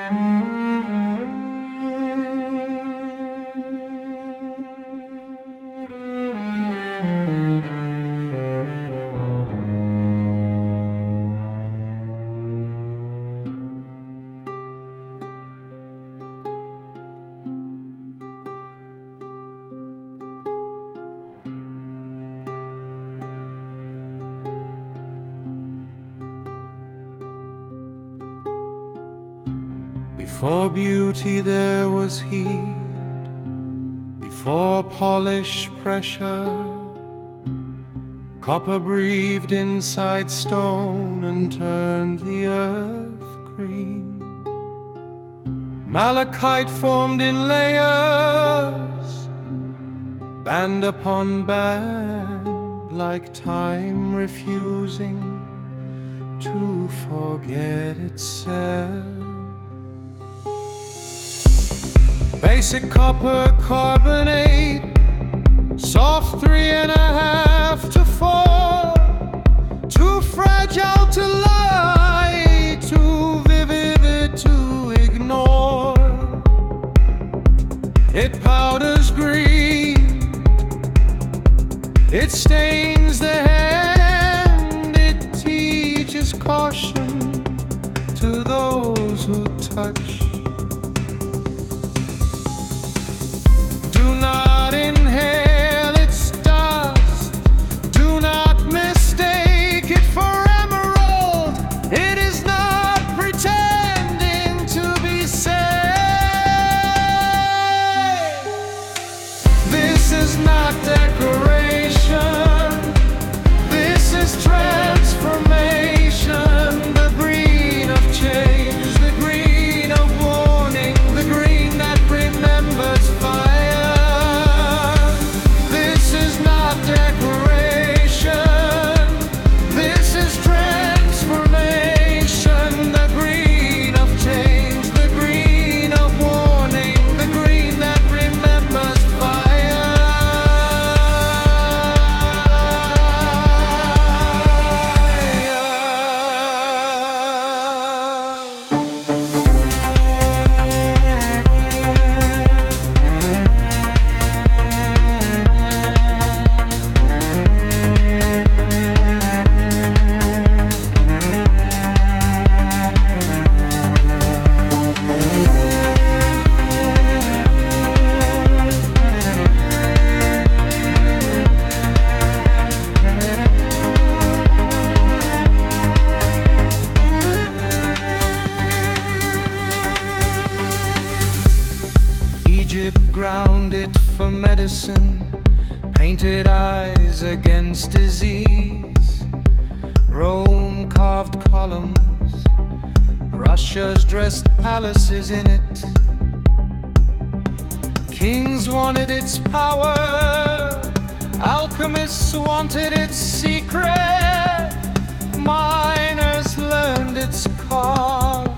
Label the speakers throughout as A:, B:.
A: Before beauty there was heat, before polish pressure. Copper breathed inside stone and turned the earth green. Malachite formed in layers, band upon band, like time refusing to forget itself. Basic copper carbonate, soft 3.5 to 4, too fragile to lie, too vivid to ignore. It powders green, it stains the hand, it teaches caution to those who touch. Do not inhale its dust, do not mistake it for emerald. It is not pretending to be safe. This is not decoration, this is transformation. The green of change, the green of warning, the green that remembers fire. Egypt ground it for medicine, painted eyes against disease. Rome carved columns, Russia's dressed palaces in it. Kings wanted its power, alchemists wanted its secret, miners learned its cost.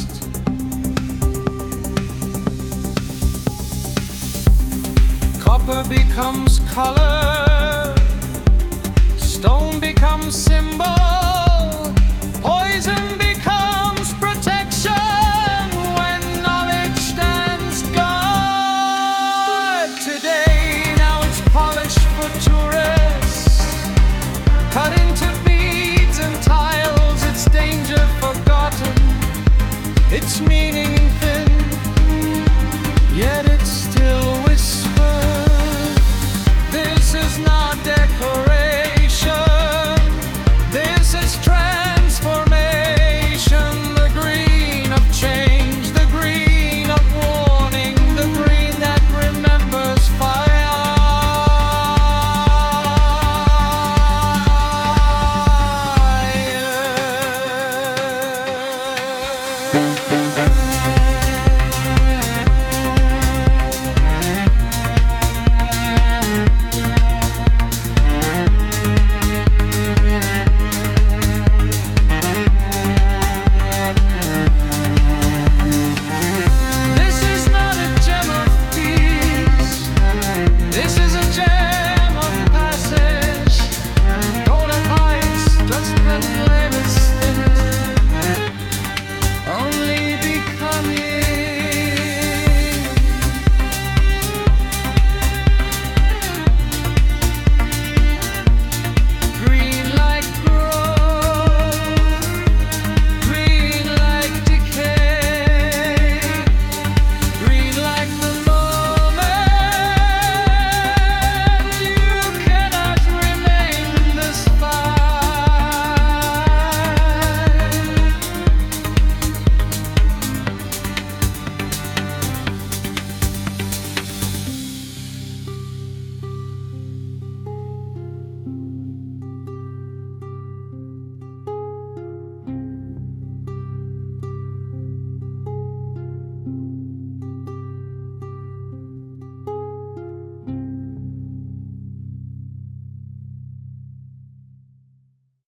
A: Copper becomes color, stone becomes symbol, poison becomes protection when knowledge stands guard. Today, now it's polished for tourists, cut into beads and tiles, its danger forgotten, its meaning